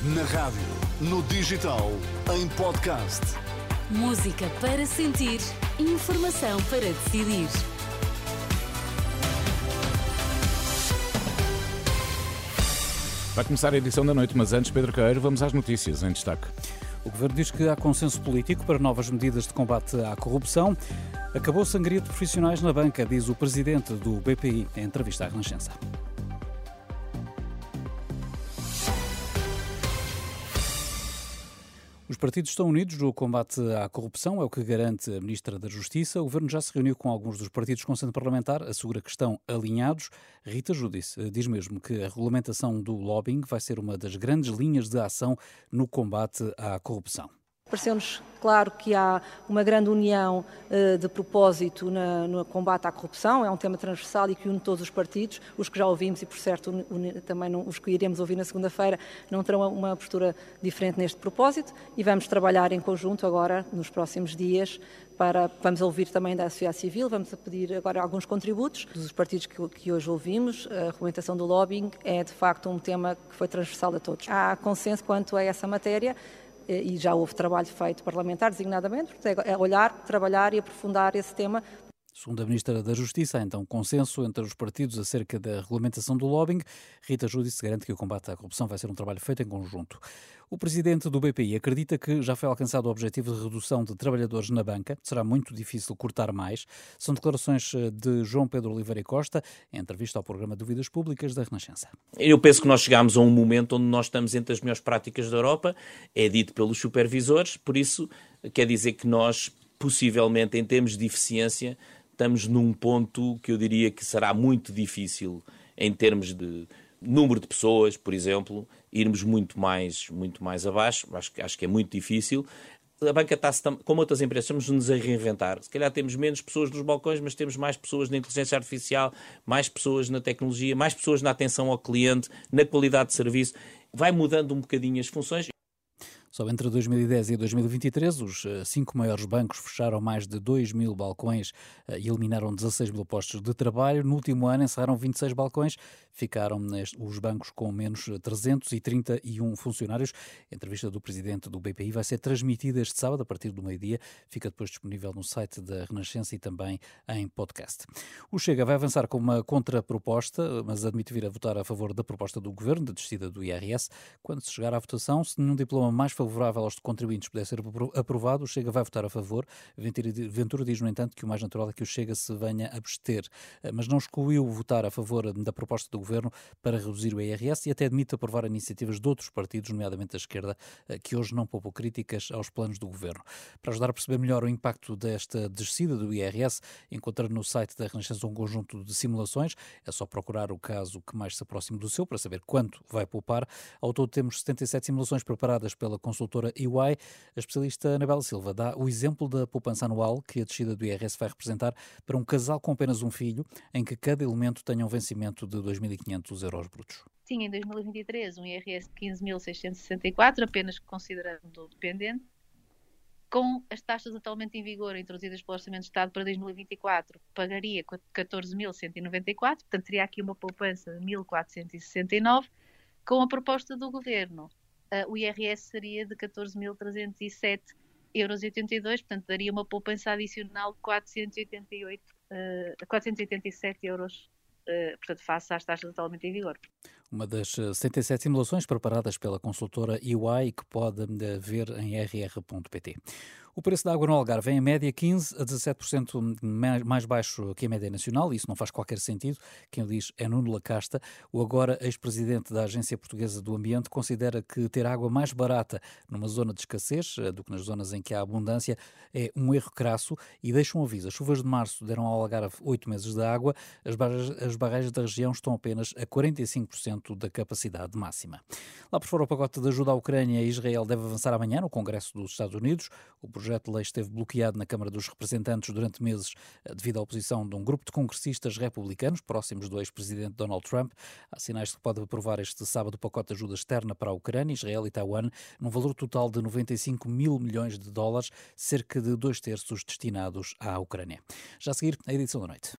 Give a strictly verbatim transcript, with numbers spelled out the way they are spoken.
Na rádio, no digital, em podcast. Música para sentir, informação para decidir. Vai começar a edição da noite, mas antes, Pedro Caeiro, vamos às notícias em destaque. O Governo diz que há consenso político para novas medidas de combate à corrupção. Acabou a sangria de profissionais na banca, diz o presidente do B P I em entrevista à Renascença. Os partidos estão unidos no combate à corrupção, é o que garante a Ministra da Justiça. O Governo já se reuniu com alguns dos partidos com centro parlamentar, assegura que estão alinhados. Rita Giudice diz mesmo que a regulamentação do lobbying vai ser uma das grandes linhas de ação no combate à corrupção. Pareceu-nos claro que há uma grande união uh, de propósito na, no combate à corrupção, é um tema transversal e que une todos os partidos, os que já ouvimos e, por certo, une, também não, os que iremos ouvir na segunda-feira não terão uma postura diferente neste propósito e vamos trabalhar em conjunto agora, nos próximos dias, para, vamos ouvir também da sociedade civil, vamos pedir agora alguns contributos dos partidos que, que hoje ouvimos. A regulamentação do lobbying é, de facto, um tema que foi transversal a todos. Há consenso quanto a essa matéria, e já houve trabalho feito parlamentar, designadamente, é olhar, trabalhar e aprofundar esse tema. Segundo a Ministra da Justiça, há então consenso entre os partidos acerca da regulamentação do lobbying. Rita Giudice garante que o combate à corrupção vai ser um trabalho feito em conjunto. O presidente do B P I acredita que já foi alcançado o objetivo de redução de trabalhadores na banca. Será muito difícil cortar mais. São declarações de João Pedro Oliveira Costa, em entrevista ao programa Dúvidas Públicas da Renascença. Eu penso que nós chegámos a um momento onde nós estamos entre as melhores práticas da Europa, é dito pelos supervisores, por isso quer dizer que nós, possivelmente, em termos de eficiência, estamos num ponto que eu diria que será muito difícil em termos de número de pessoas, por exemplo, irmos muito mais, muito mais abaixo. Acho, acho que é muito difícil. A banca está-se, como outras empresas, estamos-nos a reinventar. Se calhar temos menos pessoas nos balcões, mas temos mais pessoas na inteligência artificial, mais pessoas na tecnologia, mais pessoas na atenção ao cliente, na qualidade de serviço. Vai mudando um bocadinho as funções. Só entre dois mil e dez e dois mil e vinte e três, os cinco maiores bancos fecharam mais de dois mil balcões e eliminaram dezasseis mil postos de trabalho. No último ano encerraram vinte e seis balcões, ficaram os bancos com menos trezentos e trinta e um funcionários. A entrevista do presidente do B P I vai ser transmitida este sábado a partir do meio-dia. Fica depois disponível no site da Renascença e também em podcast. O Chega vai avançar com uma contraproposta, mas admite vir a votar a favor da proposta do Governo de descida do I R S. Quando se chegar à votação, se nenhum diploma mais favorável aos contribuintes puder ser aprovado, o Chega vai votar a favor. Ventura diz, no entanto, que o mais natural é que o Chega se venha a abster, mas não excluiu votar a favor da proposta do Governo para reduzir o I R S e até admite aprovar iniciativas de outros partidos, nomeadamente da esquerda, que hoje não poupam críticas aos planos do Governo. Para ajudar a perceber melhor o impacto desta descida do I R S, encontrando no site da Renascença um conjunto de simulações. É só procurar o caso que mais se aproxime do seu para saber quanto vai poupar. Ao todo temos setenta e sete simulações preparadas pela consultora E Y. A especialista Anabela Silva dá o exemplo da poupança anual que a descida do I R S vai representar para um casal com apenas um filho, em que cada elemento tenha um vencimento de dois mil e quinhentos euros brutos. Tinha em dois mil e vinte e três um I R S de quinze mil seiscentos e sessenta e quatro, apenas considerando o dependente. Com as taxas atualmente em vigor introduzidas pelo Orçamento de Estado para dois mil e vinte e quatro, pagaria catorze mil cento e noventa e quatro, portanto teria aqui uma poupança de mil quatrocentos e sessenta e nove. Com a proposta do Governo, Uh, o I R S seria de catorze mil trezentos e sete euros e oitenta e dois, portanto daria uma poupança adicional de quatrocentos e oitenta e oito, uh, quatrocentos e oitenta e sete euros, uh, portanto face às taxas atualmente em vigor. Uma das setenta e sete simulações preparadas pela consultora E Y que pode ver em r r ponto p t. O preço da água no Algarve é, em média, quinze a dezassete por cento mais baixo que a média nacional. Isso não faz qualquer sentido. Quem o diz é Nuno Lacasta. O agora ex-presidente da Agência Portuguesa do Ambiente considera que ter água mais barata numa zona de escassez do que nas zonas em que há abundância é um erro crasso e deixa um aviso. As chuvas de março deram ao Algarve oito meses de água. As barragens, as barragens da região estão apenas a quarenta e cinco por cento da capacidade máxima. Lá por fora, o pacote de ajuda à Ucrânia e Israel deve avançar amanhã no Congresso dos Estados Unidos. O projeto de lei esteve bloqueado na Câmara dos Representantes durante meses devido à oposição de um grupo de congressistas republicanos próximos do ex-presidente Donald Trump. Há sinais de que pode aprovar este sábado o pacote de ajuda externa para a Ucrânia, Israel e Taiwan, num valor total de noventa e cinco mil milhões de dólares, cerca de dois terços destinados à Ucrânia. Já a seguir, a edição da noite.